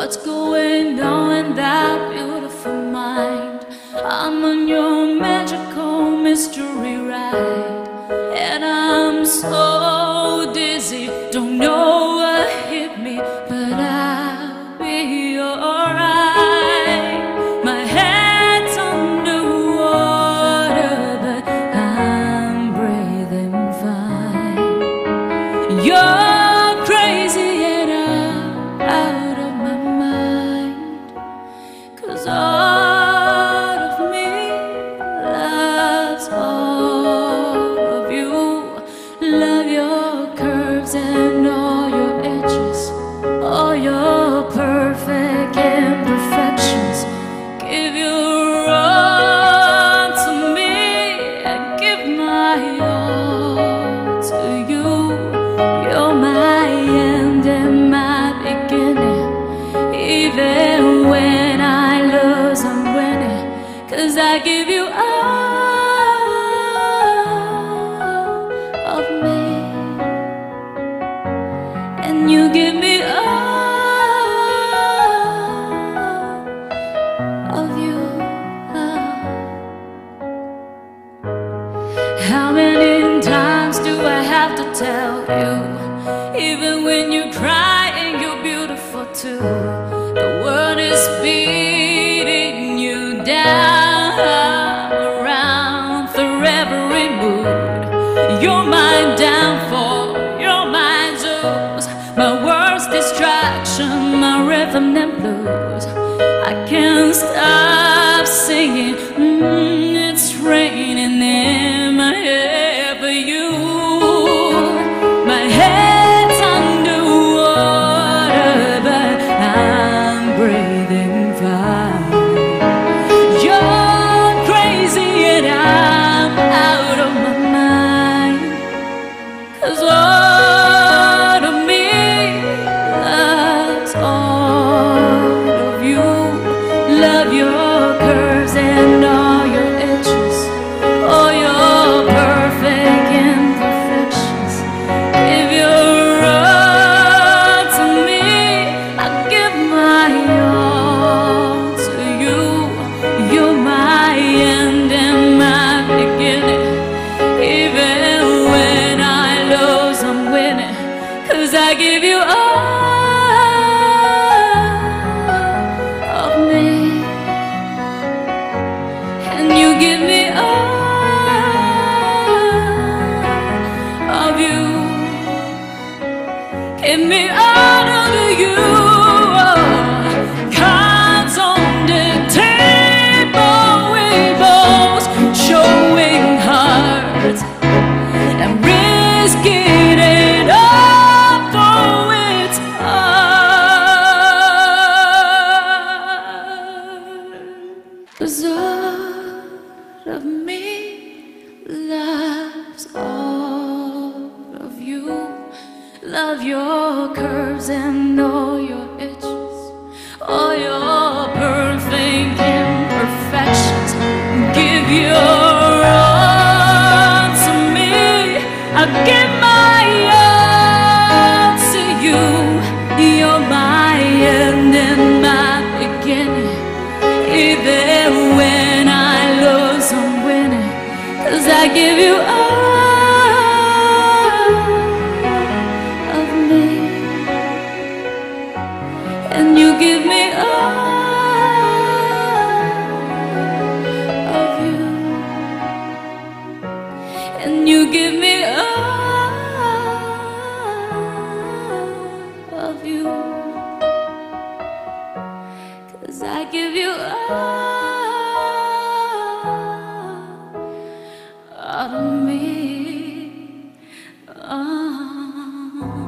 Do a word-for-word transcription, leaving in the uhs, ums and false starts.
What's going on in that beautiful mind? I'm on your magical mystery ride, and I'm so dizzy, don't know what hit me, but I'll be alright. My head's underwater, but I'm breathing fine. You're crazy and I'm out of my mind, 'cause all of me loves all of you. Love your curves and all your edges, all your perfect imperfections. Give your all to me and give my all to you. You're my end and my beginning. Even when I lose, I'm winning, 'cause I give you all of me, and you give me all of you. How many times do I have to tell you? Even when you cry and you're beautiful too, the world is beating you down around through every mood. You're my downfall, you're my Zeus, my worst distraction, my rhythm and blues. I can't stop singing, mm, it's raining in my head for you. My head's underwater, but I'm breathing fine. You're crazy and I'm out of my mind, 'cause all of me loves all of you. Love your curves and all your edges, all your perfect imperfections. Give your all to me, I give my all to you. You're my end and my beginning. Even when I lose, I'm winning, 'cause I give you all of me, and you give me all of you. Give me all of you. Cards on the table with balls, showing hearts and risking it all for its heart. 'Cause all of me loves all of you. Love your curves and all your edges, all your perfect imperfections. Give your all to me, I give my all to you. You're my end and my beginning. Even when I lose, I'm winning, 'cause I give you all of me, and you give me all of you, and you give me all of you, 'cause I give you all of me. Oh.